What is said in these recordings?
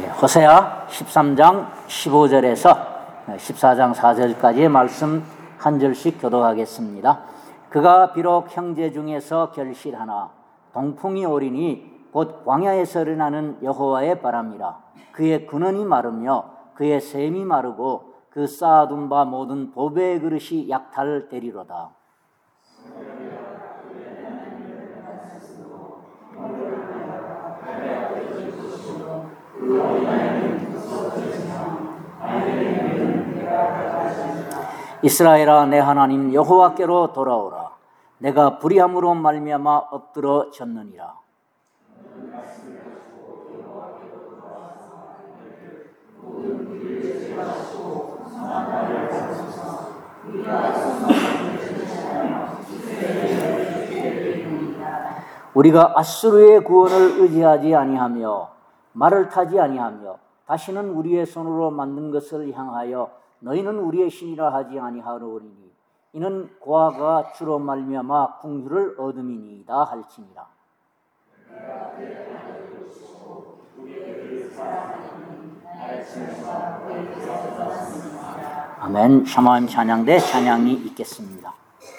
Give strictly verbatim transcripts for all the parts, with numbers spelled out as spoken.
호세아 십삼 장 십오 절에서 십사 장 사 절까지의 말씀 한 절씩 교독하겠습니다. 그가 비록 형제 중에서 결실하나 동풍이 오리니 곧 광야에서 일어나는 여호와의 바람이라. 그의 근원이 마르며 그의 샘이 마르고 그 쌓아둔 바 모든 보배의 그릇이 약탈되리로다. 이스라엘아, 내 하나님 여호와께로 돌아오라. 내가 불의함으로 말미암아 엎드러졌느니라. 우리가 아수르의 구원을 의지하지 아니하며 말을 타지 아니하며 다시는 우리의 손으로 만든 것을 향하여 너희는 우리의 신이라 하지 아니하오리니 이는 고아가 주로 말미암아 긍휼을 얻음이니이다 할지니라. 아멘. 샤마임 찬양대 찬양이 있겠습니다.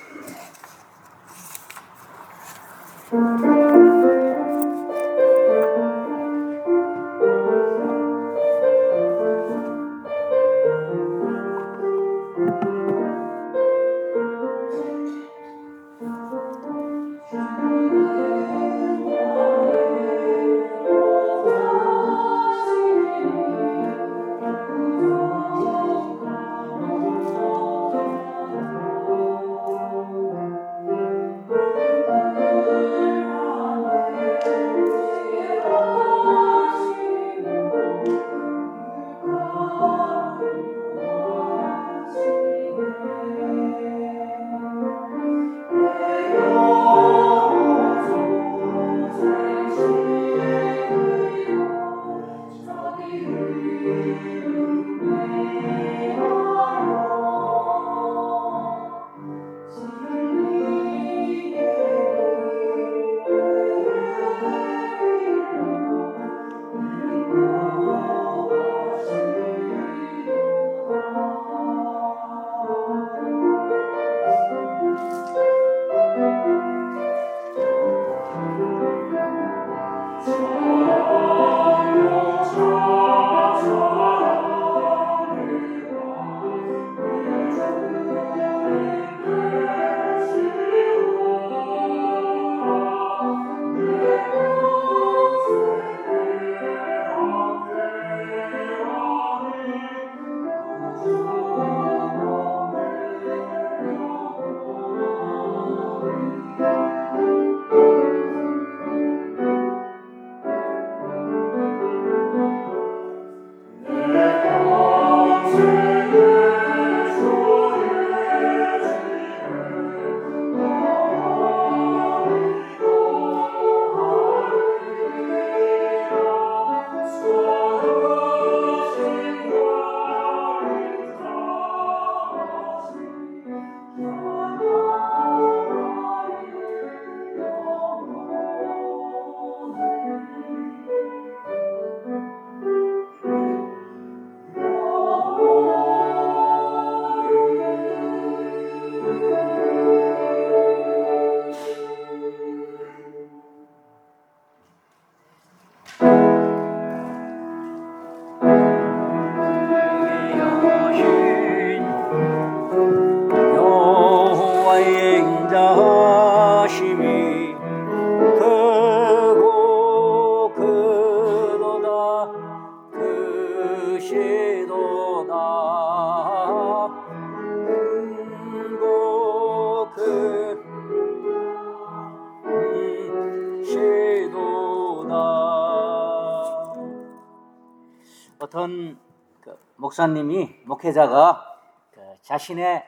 어떤 그 목사님이 목회자가 그 자신의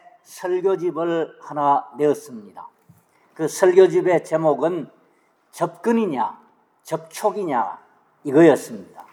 설교집을 하나 내었습니다. 그 설교집의 제목은 접근이냐 접촉이냐 이거였습니다.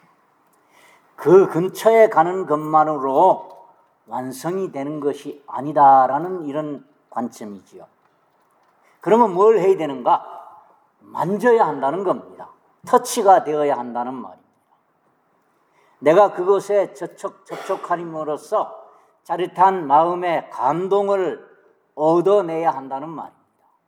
그 근처에 가는 것만으로 완성이 되는 것이 아니다라는 이런 관점이지요. 그러면 뭘 해야 되는가? 만져야 한다는 겁니다. 터치가 되어야 한다는 말입니다. 내가 그곳에 접촉, 접촉함으로써 짜릿한 마음의 감동을 얻어내야 한다는 말입니다.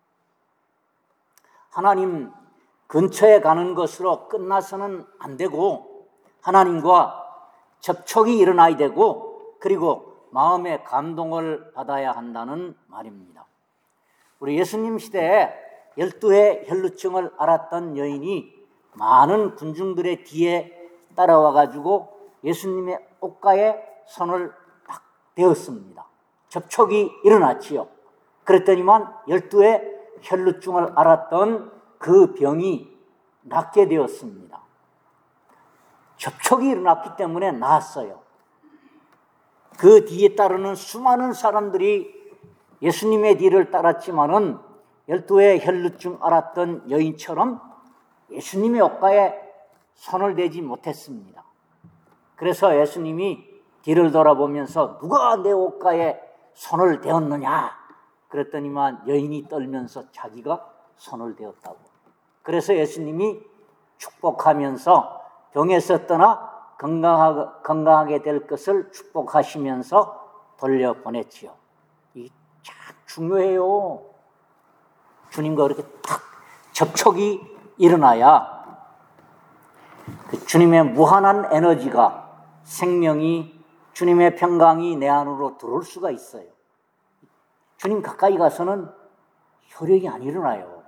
하나님 근처에 가는 것으로 끝나서는 안 되고 하나님과 접촉이 일어나야 되고 그리고 마음의 감동을 받아야 한다는 말입니다. 우리 예수님 시대에 열두의 혈루증을 앓았던 여인이 많은 군중들의 뒤에 따라와 가지고 예수님의 옷가에 손을 딱 대었습니다. 접촉이 일어났지요. 그랬더니만 열두의 혈루증을 앓았던 그 병이 낫게 되었습니다. 접촉이 일어났기 때문에 나았어요. 그 뒤에 따르는 수많은 사람들이 예수님의 뒤를 따랐지만은 열두의 혈루증 앓았던 여인처럼 예수님의 옷가에 손을 대지 못했습니다. 그래서 예수님이 뒤를 돌아보면서 누가 내 옷가에 손을 대었느냐 그랬더니만 여인이 떨면서 자기가 손을 대었다고. 그래서 예수님이 축복하면서 병에서 떠나 건강하게, 건강하게 될 것을 축복하시면서 돌려보냈지요. 이게 참 중요해요. 주님과 그렇게 탁 접촉이 일어나야 그 주님의 무한한 에너지가 생명이 주님의 평강이 내 안으로 들어올 수가 있어요. 주님 가까이 가서는 효력이 안 일어나요.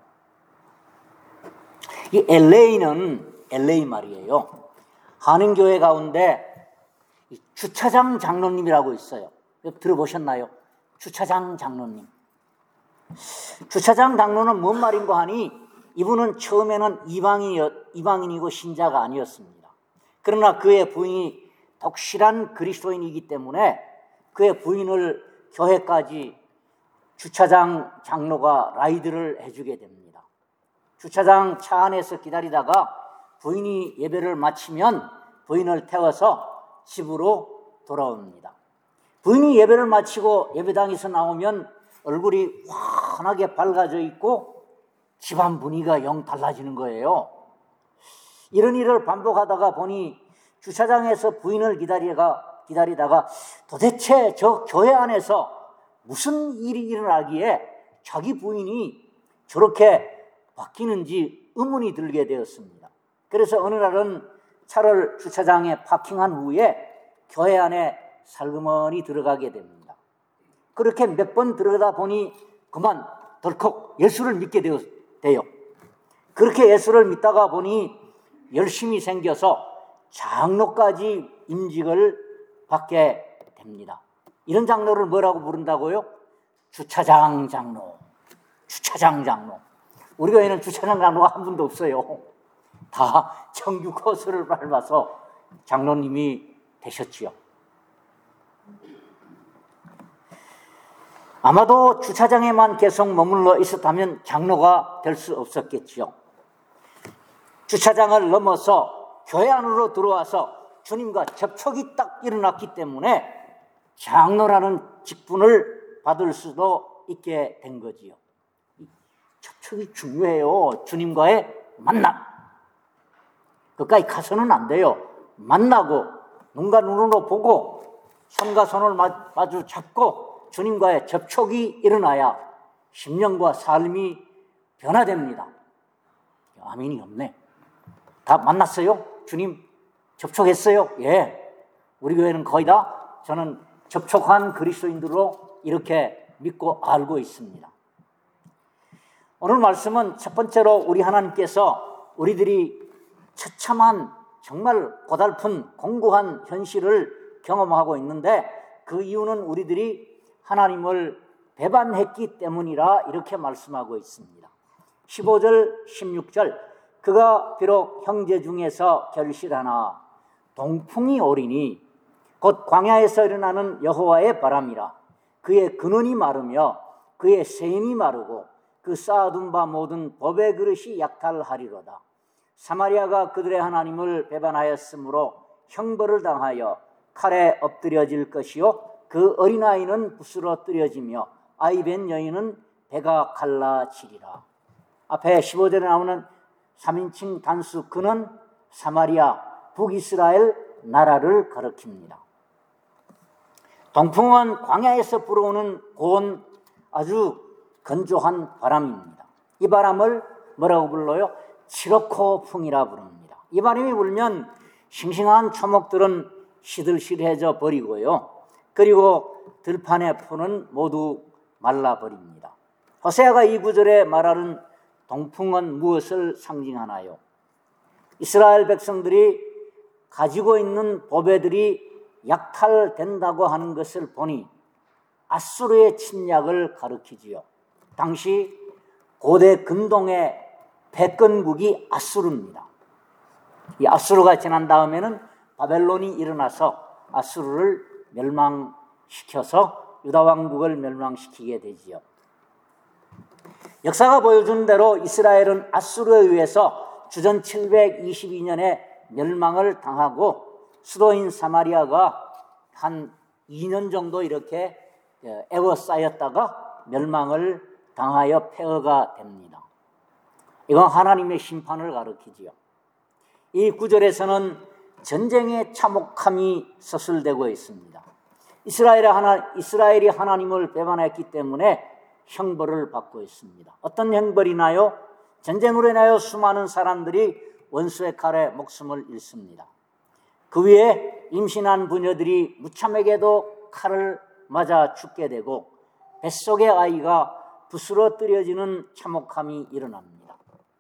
이 엘에이는 엘에이 말이에요. 한인교회 가운데 주차장 장로님이라고 있어요. 들어보셨나요? 주차장 장로님. 주차장 장로는 뭔 말인가 하니 이분은 처음에는 이방인이었, 이방인이고 신자가 아니었습니다. 그러나 그의 부인이 독실한 그리스도인이기 때문에 그의 부인을 교회까지 주차장 장로가 라이드를 해주게 됩니다. 주차장 차 안에서 기다리다가 부인이 예배를 마치면 부인을 태워서 집으로 돌아옵니다. 부인이 예배를 마치고 예배당에서 나오면 얼굴이 환하게 밝아져 있고 집안 분위기가 영 달라지는 거예요. 이런 일을 반복하다가 보니 주차장에서 부인을 기다리다가, 기다리다가 도대체 저 교회 안에서 무슨 일이 일어나기에 자기 부인이 저렇게 바뀌는지 의문이 들게 되었습니다. 그래서 어느 날은 차를 주차장에 파킹한 후에 교회 안에 살그머니 들어가게 됩니다. 그렇게 몇 번 들어가다 보니 그만 덜컥 예수를 믿게 돼요. 그렇게 예수를 믿다가 보니 열심히 생겨서 장로까지 임직을 받게 됩니다. 이런 장로를 뭐라고 부른다고요? 주차장 장로. 주차장 장로. 우리 교회는 주차장 장로가 한 분도 없어요. 다 정규 코스를 밟아서 장로님이 되셨지요. 아마도 주차장에만 계속 머물러 있었다면 장로가 될 수 없었겠지요. 주차장을 넘어서 교회 안으로 들어와서 주님과 접촉이 딱 일어났기 때문에 장로라는 직분을 받을 수도 있게 된 거지요. 접촉이 중요해요. 주님과의 만남. 그까지 가서는 안 돼요. 만나고 눈과 눈으로 보고 손과 손을 마주 잡고 주님과의 접촉이 일어나야 심령과 삶이 변화됩니다. 아멘이 없네. 다 만났어요? 주님 접촉했어요? 예. 우리 교회는 거의 다 저는 접촉한 그리스도인들로 이렇게 믿고 알고 있습니다. 오늘 말씀은 첫 번째로 우리 하나님께서 우리들이 처참한 정말 고달픈 공고한 현실을 경험하고 있는데 그 이유는 우리들이 하나님을 배반했기 때문이라 이렇게 말씀하고 있습니다. 십오 절, 십육 절 그가 비록 형제 중에서 결실하나 동풍이 오리니 곧 광야에서 일어나는 여호와의 바람이라 그의 근원이 마르며 그의 샘이 마르고 그 쌓아둔 바 모든 법의 그릇이 약탈하리로다. 사마리아가 그들의 하나님을 배반하였으므로 형벌을 당하여 칼에 엎드려질 것이요 그 어린아이는 붓으로 뜨려지며 아이벤 여인은 배가 갈라지리라. 앞에 십오 절에 나오는 삼 인칭 단수 그는 사마리아 북이스라엘 나라를 가리킵니다. 동풍은 광야에서 불어오는 고운 아주 건조한 바람입니다. 이 바람을 뭐라고 불러요? 시러코풍이라 부릅니다. 이 바람이 불면 싱싱한 초목들은 시들시들해져 버리고요. 그리고 들판의 풀은 모두 말라버립니다. 호세아가 이 구절에 말하는 동풍은 무엇을 상징하나요? 이스라엘 백성들이 가지고 있는 보배들이 약탈된다고 하는 것을 보니 아수르의 침략을 가리키지요. 당시 고대 근동의 패권국이 아수르입니다. 이 아수르가 지난 다음에는 바벨론이 일어나서 아수르를 멸망시켜서 유다 왕국을 멸망시키게 되지요. 역사가 보여준 대로 이스라엘은 아수르에 의해서 주전 칠백이십이 년에 멸망을 당하고 수도인 사마리아가 한 이 년 정도 이렇게 에워싸였다가 멸망을 당하여 폐허가 됩니다. 이건 하나님의 심판을 가리키지요. 이 구절에서는 전쟁의 참혹함이 서술되고 있습니다. 이스라엘이, 하나, 이스라엘이 하나님을 배반했기 때문에 형벌을 받고 있습니다. 어떤 형벌이나요? 전쟁으로 인하여 수많은 사람들이 원수의 칼에 목숨을 잃습니다. 그 위에 임신한 부녀들이 무참하게도 칼을 맞아 죽게 되고 뱃속의 아이가 부스러뜨려지는 참혹함이 일어납니다.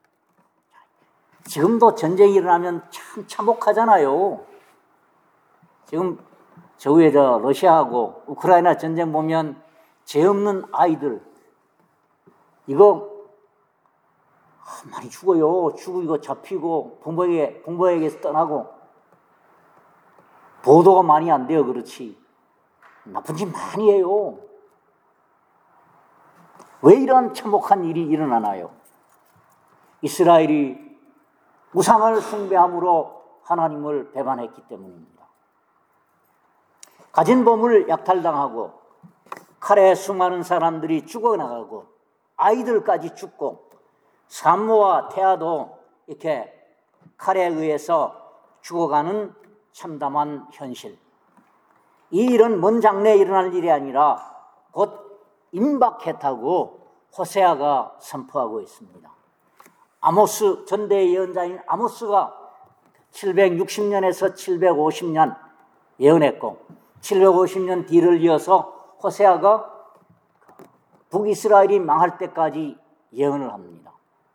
지금도 전쟁이 일어나면 참 참혹하잖아요. 지금 저 위에 저 러시아하고 우크라이나 전쟁 보면 죄 없는 아이들 이거 많이 죽어요. 죽이고 잡히고 부모에게, 부모에게서 떠나고 보도가 많이 안 돼요. 그렇지. 나쁜 짓 많이 해요. 왜 이런 참혹한 일이 일어나나요? 이스라엘이 우상을 숭배함으로 하나님을 배반했기 때문입니다. 가진 보물 약탈당하고 칼에 수많은 사람들이 죽어나가고 아이들까지 죽고 산모와 태아도 이렇게 칼에 의해서 죽어가는 참담한 현실. 이 일은 먼 장래에 일어날 일이 아니라 곧 임박했다고 호세아가 선포하고 있습니다. 아모스 전대의 예언자인 아모스가 칠백육십 년에서 칠백오십 년 예언했고 칠백오십 년 뒤를 이어서 호세아가 북이스라엘이 망할 때까지 예언을 합니다.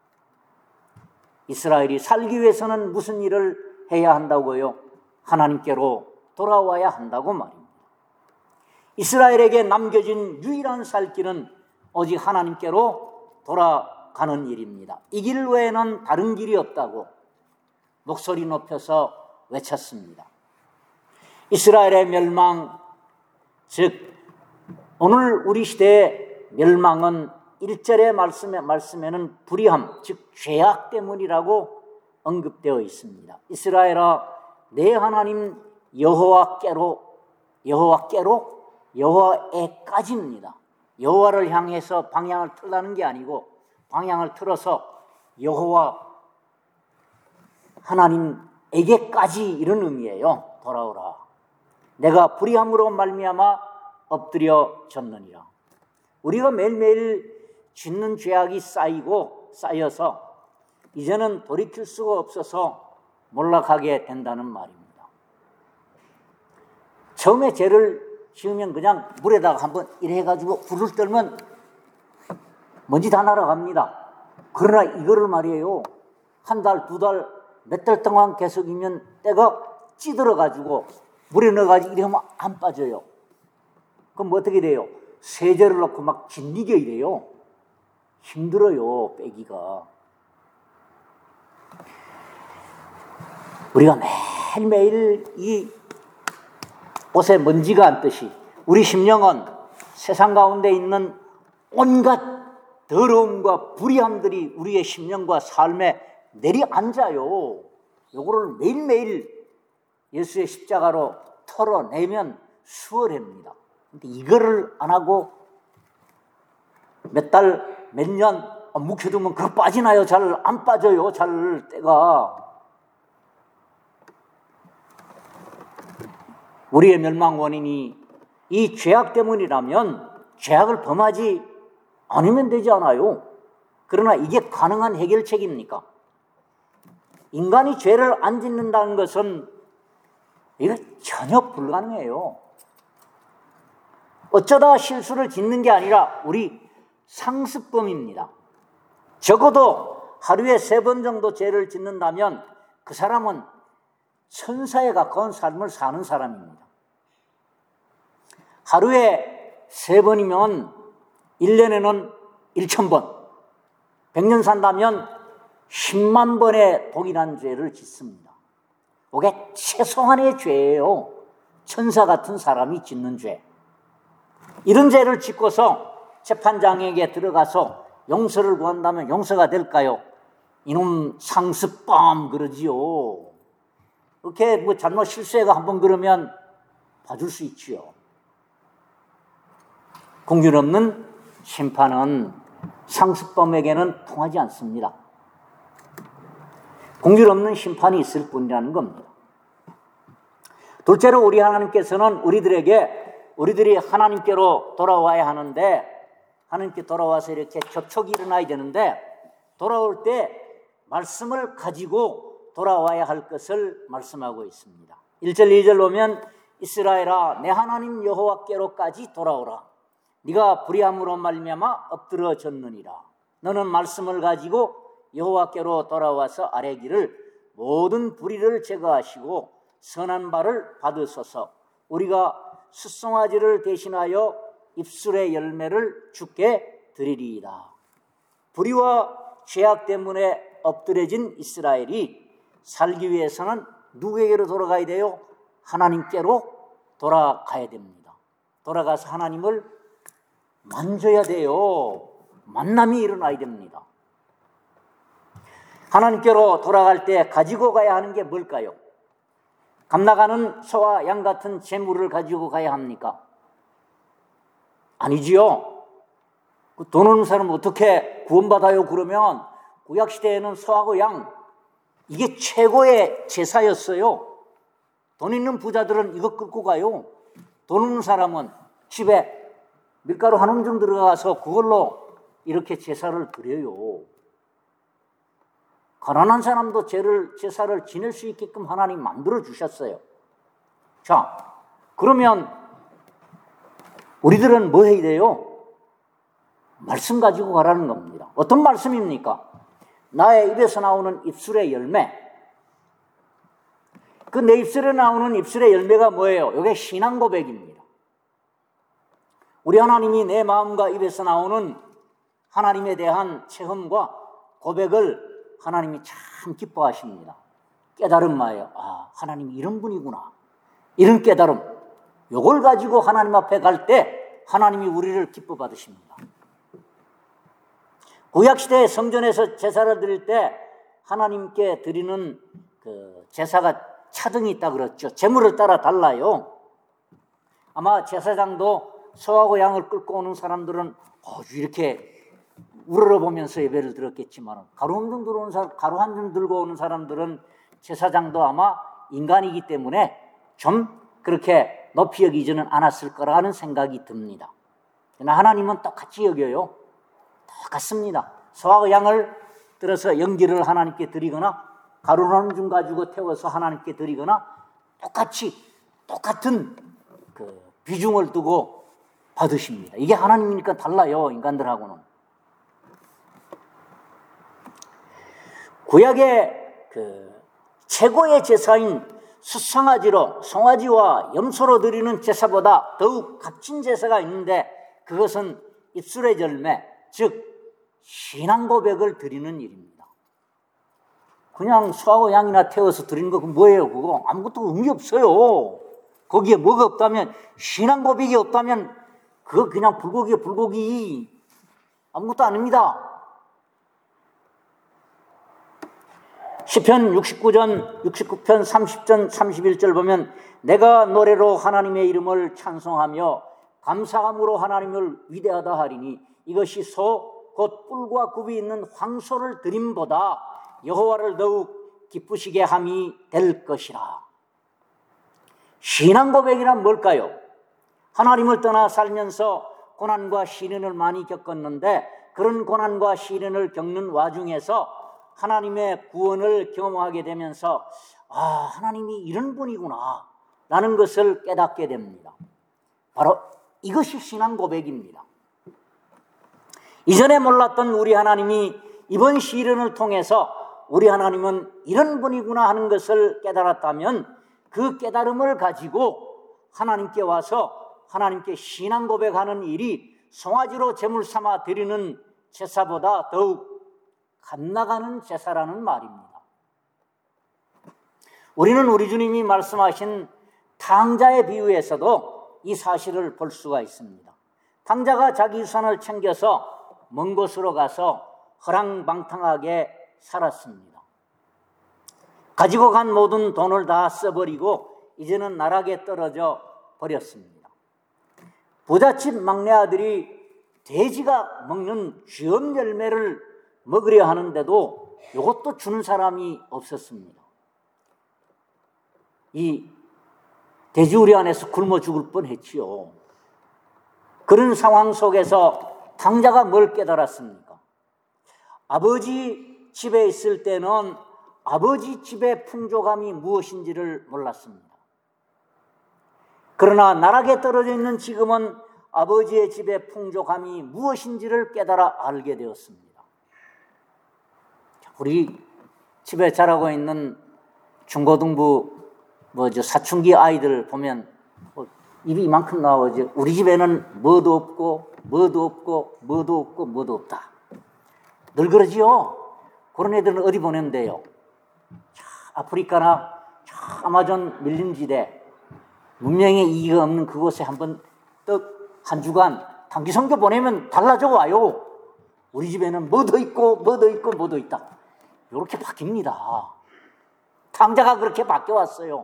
이스라엘이 살기 위해서는 무슨 일을 해야 한다고요? 하나님께로 돌아와야 한다고 말입니다. 이스라엘에게 남겨진 유일한 살 길은 오직 하나님께로 돌아가는 일입니다. 이 길 외에는 다른 길이 없다고 목소리 높여서 외쳤습니다. 이스라엘의 멸망, 즉 오늘 우리 시대의 멸망은 일 절의 말씀에, 말씀에는 불의함, 즉 죄악 때문이라고 언급되어 있습니다. 이스라엘아 내 하나님 여호와께로 여호와께로 여호와에까지입니다. 여호와를 향해서 방향을 틀라는 게 아니고 방향을 틀어서 여호와 하나님에게까지 이런 의미예요. 돌아오라. 내가 불의함으로 말미암아 엎드려 졌느니라. 우리가 매일매일 짓는 죄악이 쌓이고 쌓여서 이제는 돌이킬 수가 없어서 몰락하게 된다는 말입니다. 처음에 죄를 지으면 그냥 물에다가 한번 이래 해가지고 불을 떨면 먼지 다 날아갑니다. 그러나 이거를 말이에요. 한 달, 두 달, 몇 달 동안 계속이면 때가 찌들어가지고 물에 넣어가지고 이래 하면 안 빠져요. 그럼 어떻게 돼요? 세제를 넣고 막 짓이겨 이래요. 힘들어요, 빼기가. 우리가 매일매일 이 옷에 먼지가 앉듯이 우리 심령은 세상 가운데 있는 온갖 더러움과 불의함들이 우리의 심령과 삶에 내려앉아요. 요거를 매일매일 예수의 십자가로 털어내면 수월합니다. 근데 이거를 안 하고 몇 달, 몇 년 묵혀두면 그거 빠지나요? 잘 안 빠져요. 잘 때가. 우리의 멸망 원인이 이 죄악 때문이라면 죄악을 범하지 않으면 되지 않아요. 그러나 이게 가능한 해결책입니까? 인간이 죄를 안 짓는다는 것은 이거 전혀 불가능해요. 어쩌다 실수를 짓는 게 아니라 우리 상습범입니다. 적어도 하루에 세 번 정도 죄를 짓는다면 그 사람은 천사에 가까운 삶을 사는 사람입니다. 하루에 세 번이면 일 년에는 천 번, 백 년 산다면 십만 번의 독일한 죄를 짓습니다. 이게 최소한의 죄예요. 천사 같은 사람이 짓는 죄. 이런 죄를 짓고서 재판장에게 들어가서 용서를 구한다면 용서가 될까요? 이놈 상습범 그러지요. 이렇게 뭐 잘못 실수해가 한번 그러면 봐줄 수 있지요. 공균 없는 심판은 상습범에게는 통하지 않습니다. 공균 없는 심판이 있을 뿐이라는 겁니다. 둘째로 우리 하나님께서는 우리들에게 우리들이 하나님께로 돌아와야 하는데 하나님께 돌아와서 이렇게 접촉이 일어나야 되는데 돌아올 때 말씀을 가지고 돌아와야 할 것을 말씀하고 있습니다. 일 절 이 절 보면 이스라엘아 내 하나님 여호와께로까지 돌아오라. 네가 불의함으로 말미암아 엎드러졌느니라. 너는 말씀을 가지고 여호와께로 돌아와서 아뢰기를 모든 불의를 제거하시고 선한 바를 받으소서. 우리가 숫송아지를 대신하여 입술의 열매를 주께 드리리이다. 불의와 죄악 때문에 엎드려진 이스라엘이 살기 위해서는 누구에게로 돌아가야 돼요? 하나님께로 돌아가야 됩니다. 돌아가서 하나님을 만져야 돼요. 만남이 일어나야 됩니다. 하나님께로 돌아갈 때 가지고 가야 하는 게 뭘까요? 감나가는 소와 양 같은 재물을 가지고 가야 합니까? 아니지요. 돈 없는 사람은 어떻게 구원받아요? 그러면 구약시대에는 소하고 양 이게 최고의 제사였어요. 돈 있는 부자들은 이거 끌고 가요. 돈 없는 사람은 집에 밀가루 한 움큼 들어가서 그걸로 이렇게 제사를 드려요. 가난한 사람도 죄를, 제사를 지낼 수 있게끔 하나님 만들어 주셨어요. 자, 그러면 우리들은 뭐 해야 돼요? 말씀 가지고 가라는 겁니다. 어떤 말씀입니까? 나의 입에서 나오는 입술의 열매. 그 내 입술에 나오는 입술의 열매가 뭐예요? 이게 신앙 고백입니다. 우리 하나님이 내 마음과 입에서 나오는 하나님에 대한 체험과 고백을 하나님이 참 기뻐하십니다. 깨달은 바예요. 아, 하나님이 이런 분이구나. 이런 깨달음. 요걸 가지고 하나님 앞에 갈 때 하나님이 우리를 기뻐 받으십니다. 구약시대에 성전에서 제사를 드릴 때 하나님께 드리는 그 제사가 차등이 있다 그랬죠. 제물을 따라 달라요. 아마 제사장도 소하고 양을 끌고 오는 사람들은 어, 이렇게 우러러보면서 예배를 드렸겠지만 가루 한 점 들어오는 사람, 가루 한 점 들고 오는 사람들은 제사장도 아마 인간이기 때문에 좀 그렇게 높이 여기지는 않았을 거라는 생각이 듭니다. 그러나 하나님은 똑같이 여겨요. 똑같습니다. 소하고 양을 들어서 연기를 하나님께 드리거나 가루 한 점 가지고 태워서 하나님께 드리거나 똑같이 똑같은 그 비중을 두고 받으십니다. 이게 하나님이니까 달라요, 인간들하고는. 구약의 그 최고의 제사인 숫송아지로 송아지와 염소로 드리는 제사보다 더욱 값진 제사가 있는데 그것은 입술의 열매, 즉 신앙 고백을 드리는 일입니다. 그냥 소하고 양이나 태워서 드리는 거 뭐예요? 그거 아무것도 의미 없어요. 거기에 뭐가 없다면, 신앙 고백이 없다면 그거 그냥 불고기에 불고기, 아무것도 아닙니다. 시편 육십구 전, 육십구 편 삼십 전 삼십일 절 보면 내가 노래로 하나님의 이름을 찬송하며 감사함으로 하나님을 위대하다 하리니 이것이 소 곧 뿔과 굽이 있는 황소를 드림보다 여호와를 더욱 기쁘시게 함이 될 것이라. 신앙 고백이란 뭘까요? 하나님을 떠나 살면서 고난과 시련을 많이 겪었는데 그런 고난과 시련을 겪는 와중에서 하나님의 구원을 경험하게 되면서 아, 하나님이 이런 분이구나 라는 것을 깨닫게 됩니다. 바로 이것이 신앙 고백입니다. 이전에 몰랐던 우리 하나님이 이번 시련을 통해서 우리 하나님은 이런 분이구나 하는 것을 깨달았다면 그 깨달음을 가지고 하나님께 와서 하나님께 신앙 고백하는 일이 송아지로 제물 삼아 드리는 제사보다 더욱 값나가는 제사라는 말입니다. 우리는 우리 주님이 말씀하신 탕자의 비유에서도 이 사실을 볼 수가 있습니다. 탕자가 자기 유산을 챙겨서 먼 곳으로 가서 허랑방탕하게 살았습니다. 가지고 간 모든 돈을 다 써버리고 이제는 나락에 떨어져 버렸습니다. 부잣집 막내 아들이 돼지가 먹는 쥐엄 열매를 먹으려 하는데도 이것도 주는 사람이 없었습니다. 이 돼지우리 안에서 굶어 죽을 뻔했지요. 그런 상황 속에서 탕자가 뭘 깨달았습니까? 아버지 집에 있을 때는 아버지 집의 풍족함이 무엇인지를 몰랐습니다. 그러나 나락에 떨어져 있는 지금은 아버지의 집의 풍족함이 무엇인지를 깨달아 알게 되었습니다. 우리 집에 자라고 있는 중고등부 뭐죠 사춘기 아이들 보면 뭐 입이 이만큼 나오죠. 우리 집에는 뭐도 없고 뭐도 없고 뭐도 없고 뭐도 없다. 늘 그러지요. 그런 애들은 어디 보내면 돼요? 자, 아프리카나 자, 아마존 밀림지대 문명의 이의가 없는 그곳에 한번 떡 한 주간 단기 선교 보내면 달라져 와요. 우리 집에는 뭐도 있고 뭐도 있고 뭐도 있다. 이렇게 바뀝니다. 탕자가 그렇게 바뀌어왔어요.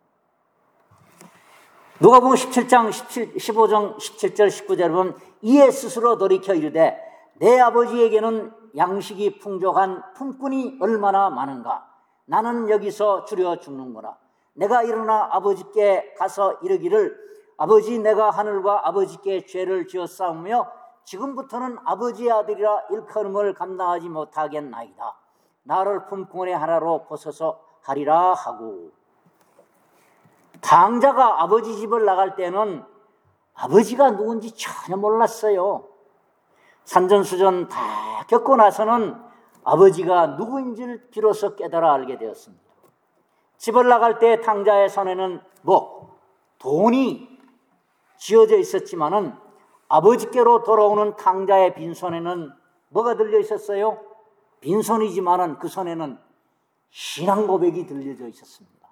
누가복음 십칠 장 십오 장 십칠 절 십구 절에 보면 이에 스스로 돌이켜 이르되 내 아버지에게는 양식이 풍족한 품꾼이 얼마나 많은가. 나는 여기서 줄여 죽는구나. 내가 일어나 아버지께 가서 이르기를 아버지 내가 하늘과 아버지께 죄를 지었사오며 지금부터는 아버지의 아들이라 일컬음을 감당하지 못하겠나이다. 나를 품꾼의 하나로 보소서 하리라 하고. 탕자가 아버지 집을 나갈 때는 아버지가 누군지 전혀 몰랐어요. 산전수전 다 겪고 나서는 아버지가 누구인지를 비로소 깨달아 알게 되었습니다. 집을 나갈 때 탕자의 손에는 뭐 돈이 쥐어져 있었지만은 아버지께로 돌아오는 탕자의 빈손에는 뭐가 들려 있었어요? 빈손이지만은 그 손에는 신앙 고백이 들려져 있었습니다.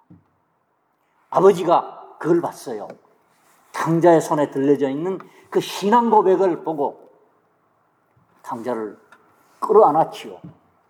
아버지가 그걸 봤어요. 탕자의 손에 들려져 있는 그 신앙 고백을 보고 탕자를 끌어안았지요.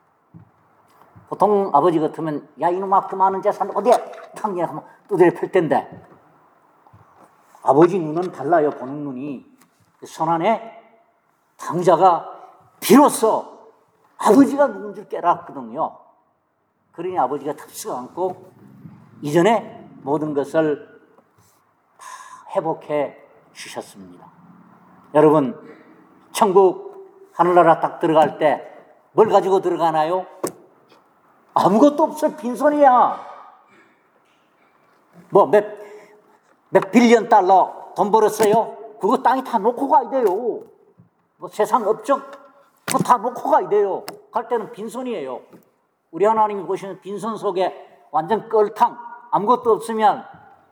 보통 아버지 같으면 야 이놈아 그 많은 재산 어디에 탕자에 한번 두드려 펼 텐데 아버지 눈은 달라요. 보는 눈이. 손 안에 탕자가 비로소 아버지가 누군지 깨달았거든요. 그러니 아버지가 탑승 안고 이전에 모든 것을 회복해 주셨습니다. 여러분 천국 하늘나라 딱 들어갈 때 뭘 가지고 들어가나요? 아무것도 없어. 빈손이야. 뭐 몇, 몇 빌리언 달러 돈 벌었어요? 그거 땅에 다 놓고 가야 돼요. 뭐 세상 업적 그거 다 놓고 가야 돼요. 갈 때는 빈손이에요. 우리 하나님이 보시는 빈손 속에 완전 껄탕 아무것도 없으면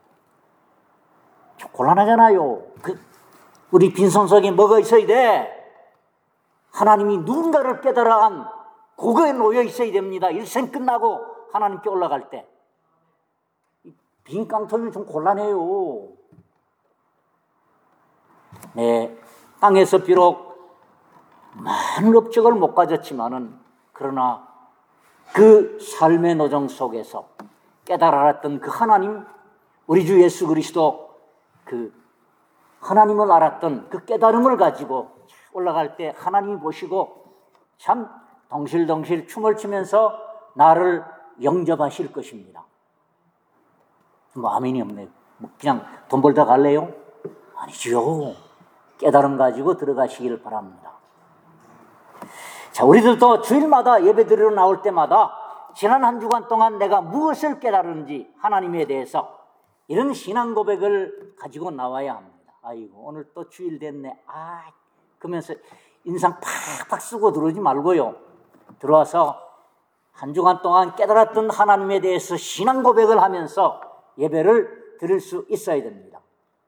곤란하잖아요. 그 우리 빈손 속에 뭐가 있어야 돼? 하나님이 누군가를 깨달아 안 그거에 놓여 있어야 됩니다. 일생 끝나고 하나님께 올라갈 때. 빈 깡통이 좀 곤란해요. 네, 땅에서 비록 많은 업적을 못 가졌지만은 그러나 그 삶의 노정 속에서 깨달아 알았던 그 하나님, 우리 주 예수 그리스도 그 하나님을 알았던 그 깨달음을 가지고 올라갈 때 하나님이 보시고 참 덩실덩실 춤을 추면서 나를 영접하실 것입니다. 뭐 아멘이 없네요. 그냥 돈 벌다 갈래요? 아니지요. 깨달음 가지고 들어가시길 바랍니다. 자, 우리들도 주일마다 예배드리러 나올 때마다 지난 한 주간 동안 내가 무엇을 깨달은지 하나님에 대해서 이런 신앙 고백을 가지고 나와야 합니다. 아이고, 오늘 또 주일 됐네. 아, 그러면서 인상 팍팍 쓰고 들어오지 말고요. 들어와서 한 주간 동안 깨달았던 하나님에 대해서 신앙 고백을 하면서 예배를 드릴 수 있어야 됩니다.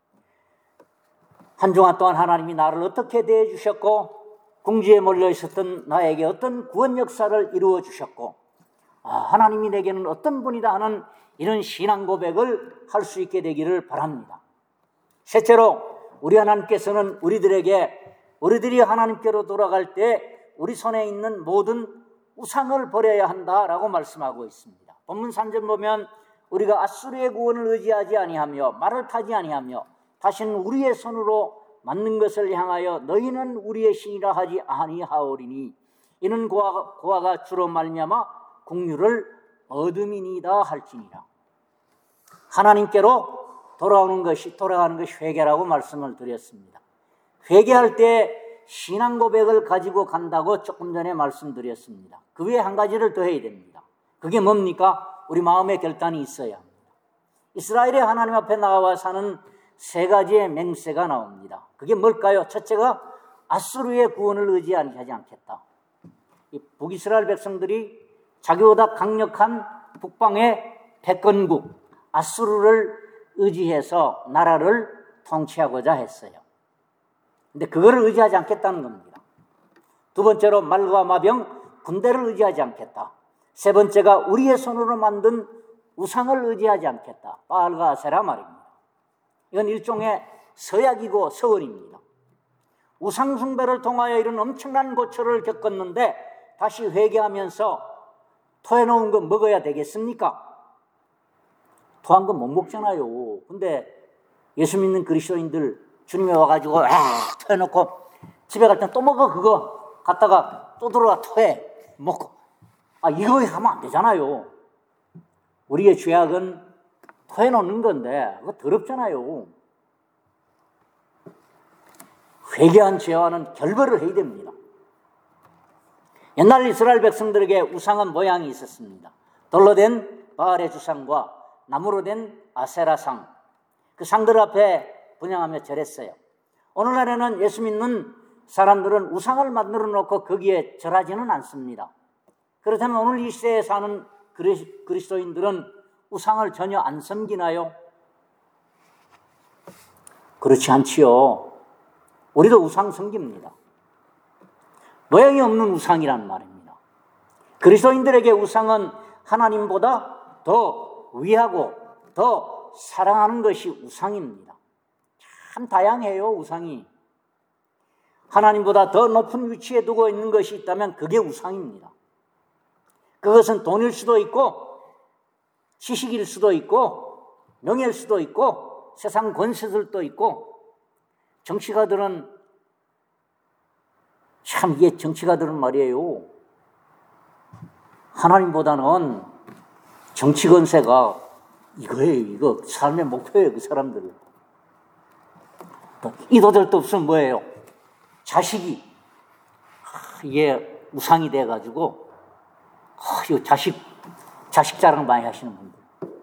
한 주간 동안 하나님이 나를 어떻게 대해 주셨고, 궁지에 몰려 있었던 나에게 어떤 구원 역사를 이루어 주셨고, 아, 하나님이 내게는 어떤 분이다 하는 이런 신앙 고백을 할 수 있게 되기를 바랍니다. 셋째로, 우리 하나님께서는 우리들에게 우리들이 하나님께로 돌아갈 때 우리 손에 있는 모든 우상을 버려야 한다라고 말씀하고 있습니다. 본문 삼 절 보면 우리가 아수르의 구원을 의지하지 아니하며 말을 타지 아니하며 다시는 우리의 손으로 만든 것을 향하여 너희는 우리의 신이라 하지 아니하오리니 이는 고아가, 고아가 주로 말미암아 국류를 얻음이니이다 할지니라. 하나님께로 돌아오는 것이 돌아가는 것이 회개라고 말씀을 드렸습니다. 회개할 때 신앙 고백을 가지고 간다고 조금 전에 말씀드렸습니다. 그 외에 한 가지를 더 해야 됩니다. 그게 뭡니까? 우리 마음의 결단이 있어야 합니다. 이스라엘의 하나님 앞에 나와 사는 세 가지의 맹세가 나옵니다. 그게 뭘까요? 첫째가 아수르의 구원을 의지하지 않겠다. 이 북이스라엘 백성들이 자기보다 강력한 북방의 패권국 아수르를 의지해서 나라를 통치하고자 했어요. 근데 그거를 의지하지 않겠다는 겁니다. 두 번째로 말과 마병, 군대를 의지하지 않겠다. 세 번째가 우리의 손으로 만든 우상을 의지하지 않겠다. 바알과 아세라 말입니다. 이건 일종의 서약이고 서원입니다. 우상 숭배를 통하여 이런 엄청난 고초를 겪었는데 다시 회개하면서 토해놓은 거 먹어야 되겠습니까? 토한 거 못 먹잖아요. 근데 예수 믿는 그리스도인들 주님에 와가지고 아, 토해놓고 집에 갈 땐 또 먹어 그거 갔다가 또 들어와 토해 먹고 아 이거 하면 안 되잖아요. 우리의 죄악은 토해놓는 건데 그거 더럽잖아요. 회개한 죄와는 결별을 해야 됩니다. 옛날 이스라엘 백성들에게 우상은 모양이 있었습니다. 돌로 된 바알의 주상과 나무로 된 아세라상, 그 상들 앞에 분향하며 절했어요. 오늘날에는 예수 믿는 사람들은 우상을 만들어 놓고 거기에 절하지는 않습니다. 그렇다면 오늘 이 시대에 사는 그리스도인들은 우상을 전혀 안 섬기나요? 그렇지 않지요. 우리도 우상 섬깁니다. 모양이 없는 우상이란 말입니다. 그리스도인들에게 우상은 하나님보다 더 위하고 더 사랑하는 것이 우상입니다. 참 다양해요, 우상이. 하나님보다 더 높은 위치에 두고 있는 것이 있다면 그게 우상입니다. 그것은 돈일 수도 있고 지식일 수도 있고 명예일 수도 있고 세상 권세들도 있고 정치가들은 참 이게 정치가들은 말이에요. 하나님보다는 정치 권세가 이거예요. 이거 삶의 목표예요. 그 사람들은. 이도저도 없으면 뭐예요? 자식이 이게 우상이 돼가지고 어, 자식 자식 자랑 많이 하시는 분들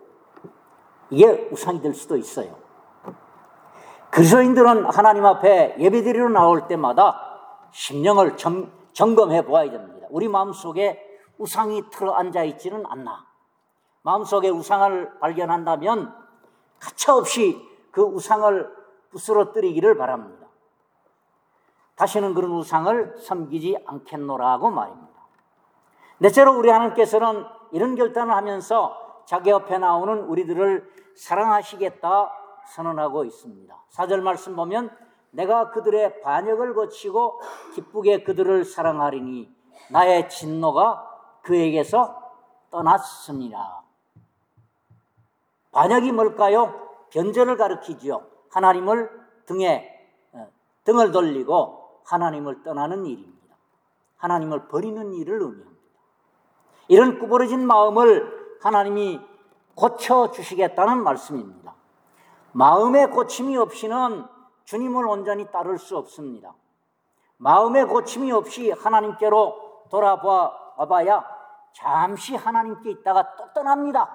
이게 우상이 될 수도 있어요. 그리스도인들은 하나님 앞에 예배드리러 나올 때마다 심령을 점, 점검해 보아야 됩니다. 우리 마음속에 우상이 틀어 앉아 있지는 않나. 마음속에 우상을 발견한다면 가차없이 그 우상을 부스러뜨리기를 바랍니다. 다시는 그런 우상을 섬기지 않겠노라고 말입니다. 넷째로 우리 하나님께서는 이런 결단을 하면서 자기 옆에 나오는 우리들을 사랑하시겠다 선언하고 있습니다. 사 절 말씀 보면 내가 그들의 반역을 고치고 기쁘게 그들을 사랑하리니 나의 진노가 그에게서 떠났습니다. 반역이 뭘까요? 변절을 가리키지요. 하나님을 등에 등을 돌리고 하나님을 떠나는 일입니다. 하나님을 버리는 일을 의미합니다. 이런 구부러진 마음을 하나님이 고쳐주시겠다는 말씀입니다. 마음의 고침이 없이는 주님을 온전히 따를 수 없습니다. 마음의 고침이 없이 하나님께로 돌아봐야 잠시 하나님께 있다가 또 떠납니다.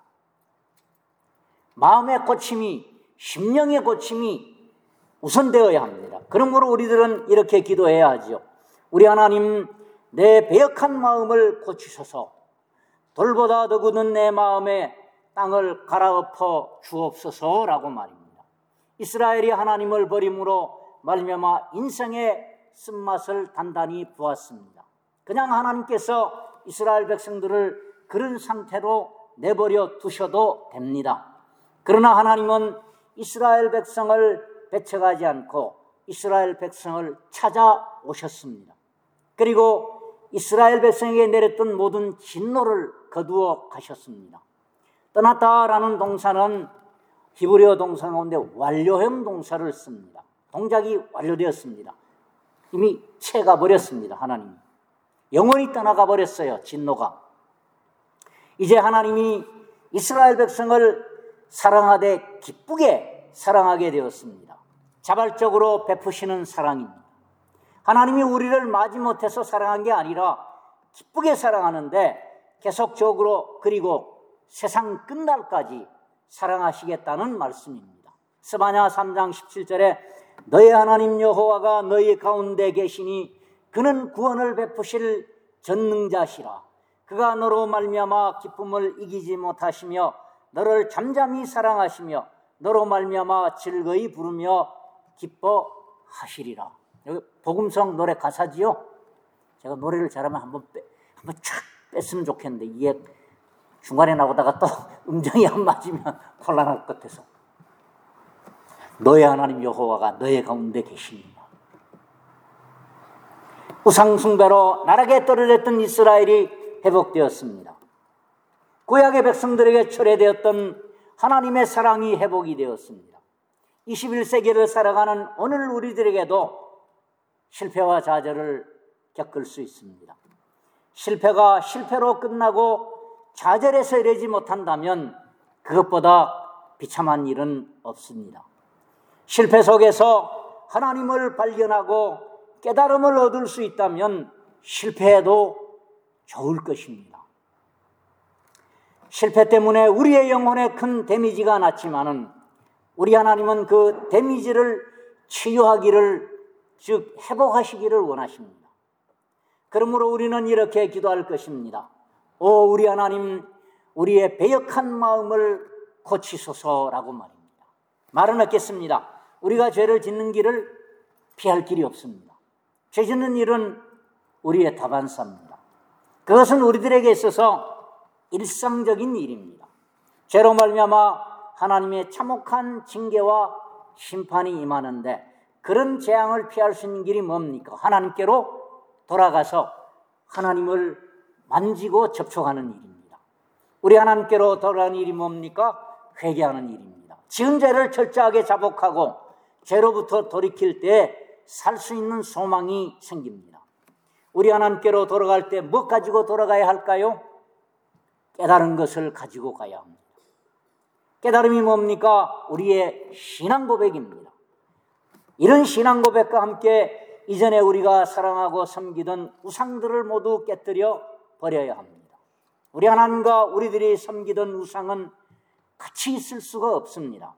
마음의 고침이, 심령의 고침이 우선되어야 합니다. 그러므로 우리들은 이렇게 기도해야 하죠. 우리 하나님, 내 배역한 마음을 고치소서. 돌보다 더 굳은 내 마음에 땅을 갈아엎어 주옵소서라고 말입니다. 이스라엘이 하나님을 버림으로 말미암아 인생의 쓴맛을 단단히 보았습니다. 그냥 하나님께서 이스라엘 백성들을 그런 상태로 내버려 두셔도 됩니다. 그러나 하나님은 이스라엘 백성을 배척하지 않고 이스라엘 백성을 찾아오셨습니다. 그리고 이스라엘 백성에게 내렸던 모든 진노를 거두어 가셨습니다. 떠났다라는 동사는 히브리어 동사 가운데 완료형 동사를 씁니다. 동작이 완료되었습니다. 이미 채가 버렸습니다. 하나님 영원히 떠나가 버렸어요. 진노가. 이제 하나님이 이스라엘 백성을 사랑하되 기쁘게 사랑하게 되었습니다. 자발적으로 베푸시는 사랑입니다. 하나님이 우리를 마지못해서 사랑한 게 아니라 기쁘게 사랑하는데 계속적으로 그리고 세상 끝날까지 사랑하시겠다는 말씀입니다. 스바냐 삼 장 십칠 절에 너희 하나님 여호와가 너희 가운데 계시니 그는 구원을 베푸실 전능자시라. 그가 너로 말미암아 기쁨을 이기지 못하시며 너를 잠잠히 사랑하시며 너로 말미암아 즐거이 부르며 기뻐하시리라. 여기 복음성 노래 가사지요. 제가 노래를 잘하면 한번 빼, 한번 촥 뺐으면 좋겠는데 이게 중간에 나오다가 또 음정이 안 맞으면 곤란할 것 같아서. 너의 하나님 여호와가 너의 가운데 계십니다. 우상 숭배로 나락에 떨어졌던 이스라엘이 회복되었습니다. 구약의 백성들에게 철회되었던 하나님의 사랑이 회복이 되었습니다. 이십일 세기를 살아가는 오늘 우리들에게도 실패와 좌절을 겪을 수 있습니다. 실패가 실패로 끝나고 좌절해서 이르지 못한다면 그것보다 비참한 일은 없습니다. 실패 속에서 하나님을 발견하고 깨달음을 얻을 수 있다면 실패해도 좋을 것입니다. 실패 때문에 우리의 영혼에 큰 데미지가 났지만은 우리 하나님은 그 데미지를 치유하기를, 즉 회복하시기를 원하십니다. 그러므로 우리는 이렇게 기도할 것입니다. 오 우리 하나님, 우리의 배역한 마음을 고치소서라고 말입니다. 말은 없겠습니다. 우리가 죄를 짓는 길을 피할 길이 없습니다. 죄 짓는 일은 우리의 다반사입니다. 그것은 우리들에게 있어서 일상적인 일입니다. 죄로 말미암아 하나님의 참혹한 징계와 심판이 임하는데 그런 재앙을 피할 수 있는 길이 뭡니까? 하나님께로 돌아가서 하나님을 만지고 접촉하는 일입니다. 우리 하나님께로 돌아가는 일이 뭡니까? 회개하는 일입니다. 지은 죄를 철저하게 자복하고 죄로부터 돌이킬 때 살 수 있는 소망이 생깁니다. 우리 하나님께로 돌아갈 때 뭐 가지고 돌아가야 할까요? 깨달은 것을 가지고 가야 합니다. 깨달음이 뭡니까? 우리의 신앙 고백입니다. 이런 신앙 고백과 함께 이전에 우리가 사랑하고 섬기던 우상들을 모두 깨뜨려 버려야 합니다. 우리 하나님과 우리들이 섬기던 우상은 같이 있을 수가 없습니다.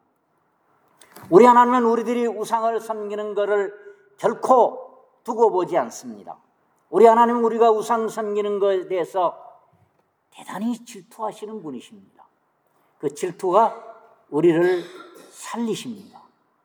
우리 하나님은 우리들이 우상을 섬기는 것을 결코 두고 보지 않습니다. 우리 하나님은 우리가 우상 섬기는 것에 대해서 대단히 질투하시는 분이십니다. 그 질투가 우리를 살리십니다.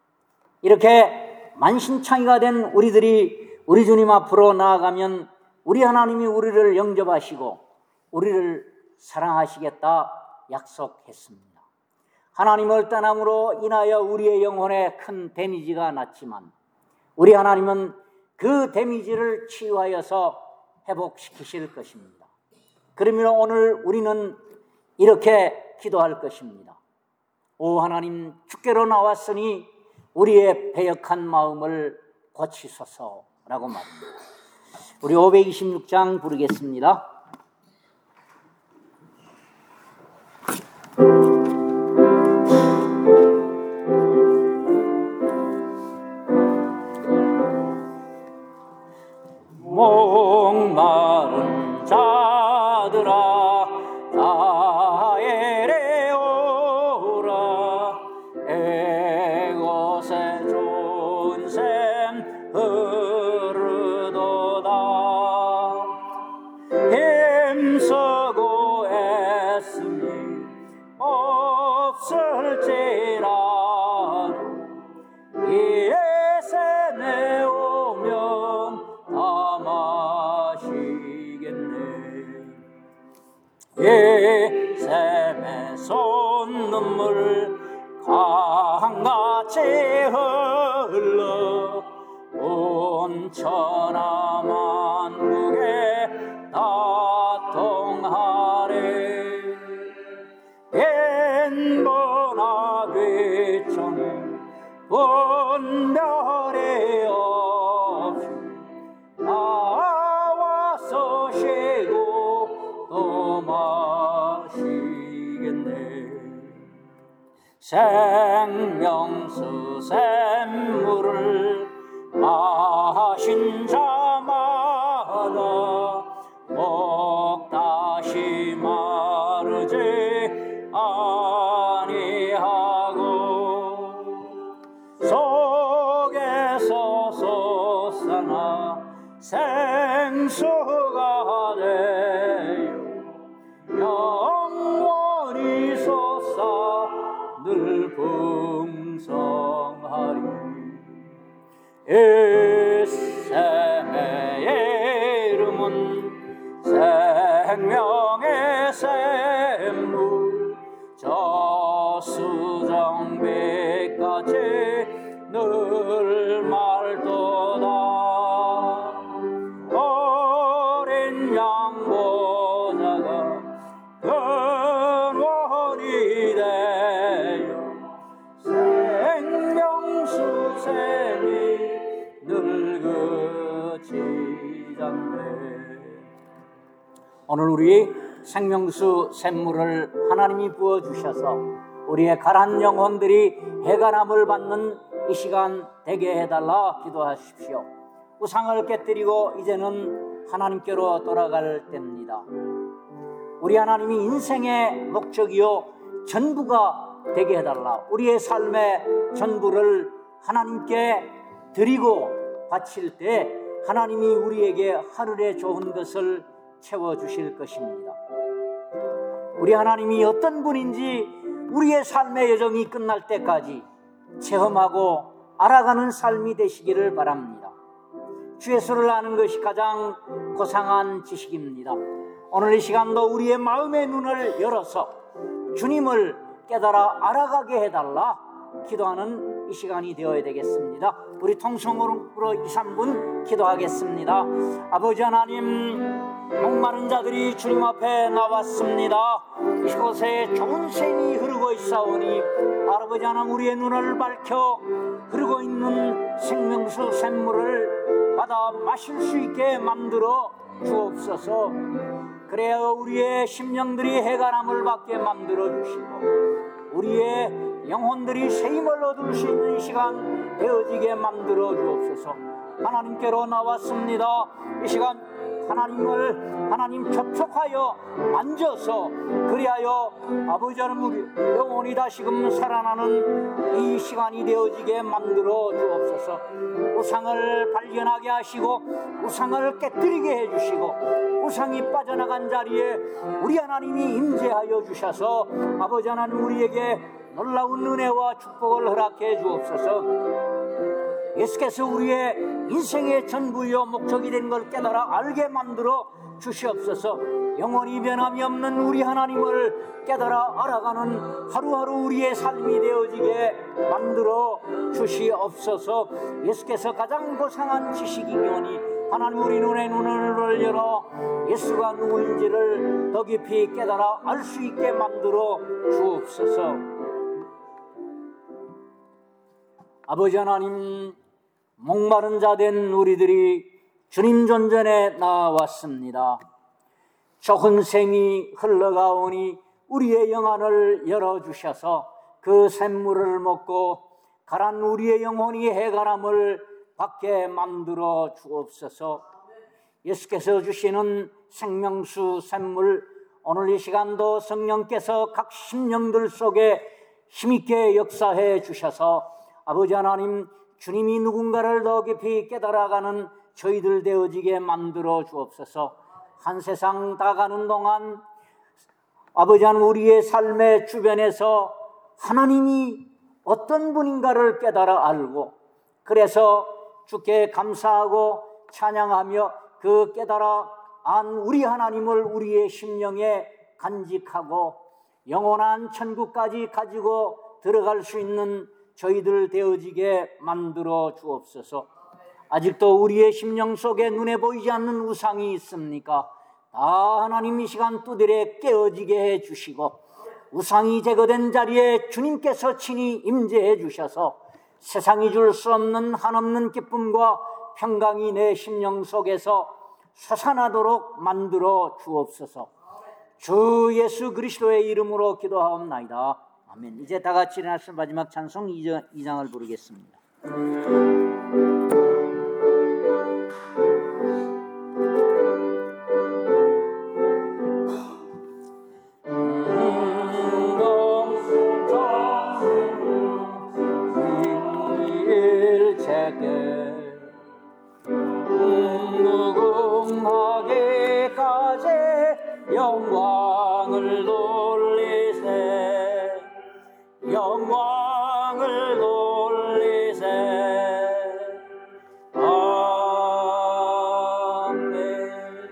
이렇게 만신창이가 된 우리들이 우리 주님 앞으로 나아가면 우리 하나님이 우리를 영접하시고 우리를 사랑하시겠다 약속했습니다. 하나님을 떠남으로 인하여 우리의 영혼에 큰 데미지가 났지만 우리 하나님은 그 데미지를 치유하여서 회복시키실 것입니다. 그러면 오늘 우리는 이렇게 기도할 것입니다. 오 하나님, 주께로 나왔으니 우리의 배역한 마음을 고치소서라고 말합니다. 우리 오백이십육 장 부르겠습니다. 없을지라도 이에 샘에 오면 다 마시겠네. 이 샘에 쏜 눈물 강같이 흘러 온 천하 만국에 다 통하리. 빈번하 귀천이 분별이 없이 나와서 쉬고 또 마시겠네. 생명수 샘물을 마신 자마다 목 다시 마르지 아니하고 속에서 솟아나 생수가 되어 영원히 솟아 늘 풍성하리. 이 샘의 이름은 생명의 샘물, 저수정빛같이 늘 맑도다. 어린 양보자가 근원이 되어 생명수 샘이 늘 그치잖네. 오늘 우리 생명수 샘물을 하나님이 부어주셔서 우리의 가란 영혼들이 해가람을 받는 이 시간 되게 해달라 기도하십시오. 우상을 깨뜨리고 이제는 하나님께로 돌아갈 때입니다. 우리 하나님이 인생의 목적이요 전부가 되게 해달라. 우리의 삶의 전부를 하나님께 드리고 바칠 때 하나님이 우리에게 하늘의 좋은 것을 채워주실 것입니다. 우리 하나님이 어떤 분인지 우리의 삶의 여정이 끝날 때까지 체험하고 알아가는 삶이 되시기를 바랍니다. 주 예수를 아는 것이 가장 고상한 지식입니다. 오늘 이 시간도 우리의 마음의 눈을 열어서 주님을 깨달아 알아가게 해달라 기도하는 이 시간이 되어야 되겠습니다. 우리 통성으로 이, 삼 분 기도하겠습니다. 아버지 하나님, 목마른 자들이 주님 앞에 나왔습니다. 이곳에 좋은 샘이 흐르고 있사오니 아버지 하나님, 우리의 눈을 밝혀 흐르고 있는 생명수 샘물을 받아 마실 수 있게 만들어 주옵소서. 그래야 우리의 심령들이 해가람을 받게 만들어 주시고 우리의 영혼들이 새 힘을 얻을 수 있는 시간 되어지게 만들어 주옵소서. 하나님께로 나왔습니다. 이 시간 하나님을 하나님 접촉하여 만져서 그리하여 아버지 하나님 우리 영혼이 다시금 살아나는 이 시간이 되어지게 만들어 주옵소서. 우상을 발견하게 하시고 우상을 깨뜨리게 해주시고 우상이 빠져나간 자리에 우리 하나님이 임재하여 주셔서 아버지 하나님 우리에게 놀라운 은혜와 축복을 허락해 주옵소서. 예수께서 우리의 인생의 전부요 목적이 된 걸 깨달아 알게 만들어 주시옵소서. 영원히 변함이 없는 우리 하나님을 깨달아 알아가는 하루하루 우리의 삶이 되어지게 만들어 주시옵소서. 예수께서 가장 고상한 지식이니 하나님 우리 눈의 눈을 열어 예수가 누구인지를 더 깊이 깨달아 알 수 있게 만들어 주옵소서. 아버지 하나님, 목마른 자 된 우리들이 주님 존전에 나왔습니다. 적은 샘이 흘러가오니 우리의 영안을 열어주셔서 그 샘물을 먹고 가란 우리의 영혼이 해가람을 받게 만들어 주옵소서. 예수께서 주시는 생명수 샘물, 오늘 이 시간도 성령께서 각 심령들 속에 힘있게 역사해 주셔서 아버지 하나님, 주님이 누군가를 더 깊이 깨달아가는 저희들 되어지게 만들어 주옵소서. 한 세상 다 가는 동안 아버지 하나님 우리의 삶의 주변에서 하나님이 어떤 분인가를 깨달아 알고, 그래서 주께 감사하고 찬양하며 그 깨달아 안 우리 하나님을 우리의 심령에 간직하고 영원한 천국까지 가지고 들어갈 수 있는 저희들 되어지게 만들어 주옵소서. 아직도 우리의 심령 속에 눈에 보이지 않는 우상이 있습니까? 다 하나님 이 시간 두드려 깨어지게 해 주시고, 우상이 제거된 자리에 주님께서 친히 임재해 주셔서 세상이 줄 수 없는 한없는 기쁨과 평강이 내 심령 속에서 솟아나도록 만들어 주옵소서. 주 예수 그리스도의 이름으로 기도하옵나이다. 아멘. 이제 다 같이 일어나서 마지막 찬송 이 장을 부르겠습니다. 무궁하게 가세 영광을 돌리세 영광을 돌리세. 아멘.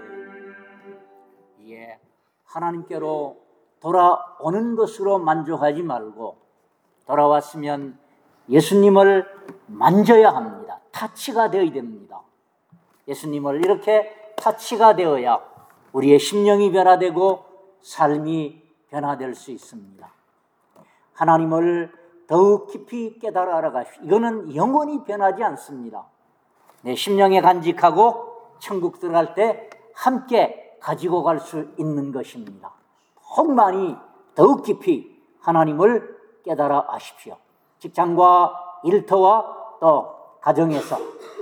예, 하나님께로 돌아오는 것으로 만족하지 말고 돌아왔으면 예수님을 만져야 합니다. 타치가 되어야 됩니다. 예수님을 이렇게 타치가 되어야 우리의 심령이 변화되고 삶이 변화될 수 있습니다. 하나님을 더욱 깊이 깨달아 알아가십시오. 이거는 영원히 변하지 않습니다. 내 심령에 간직하고 천국 들어갈 때 함께 가지고 갈 수 있는 것입니다. 더욱 많이 더욱 깊이 하나님을 깨달아 아십시오. 직장과 일터와 또 가정에서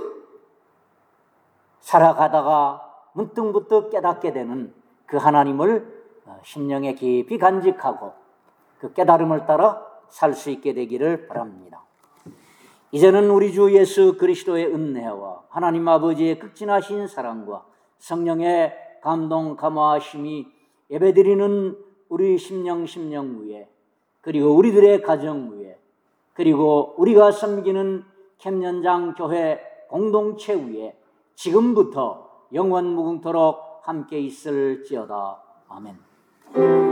살아가다가 문득문득 깨닫게 되는 그 하나님을 심령에 깊이 간직하고 그 깨달음을 따라 살 수 있게 되기를 바랍니다. 이제는 우리 주 예수 그리스도의 은혜와 하나님 아버지의 극진하신 사랑과 성령의 감동 감화하심이 예배드리는 우리 심령 심령 위에, 그리고 우리들의 가정 위에, 그리고 우리가 섬기는 캠년장 교회 공동체 위에 지금부터 영원 무궁토록 함께 있을지어다. 아멘.